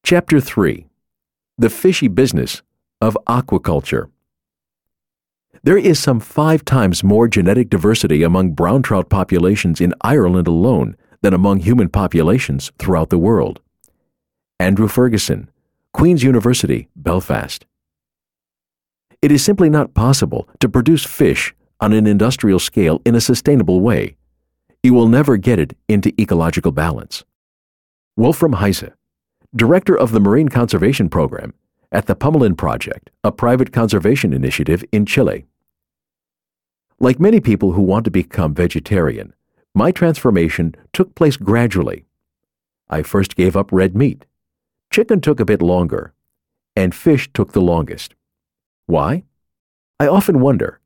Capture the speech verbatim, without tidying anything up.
Chapter three. The Fishy Business of Aquaculture. There is some five times more genetic diversity among brown trout populations in Ireland alone than among human populations throughout the world. Andrew Ferguson, Queen's University, Belfast. It is simply not possible to produce fish on an industrial scale in a sustainable way. You will never get it into ecological balance. Wolfram Heise, Director of the Marine Conservation Program at the Pumelin Project, a private conservation initiative in Chile. Like many people who want to become vegetarian, my transformation took place gradually. I first gave up red meat. Chicken took a bit longer, and fish took the longest. Why? I often wonder.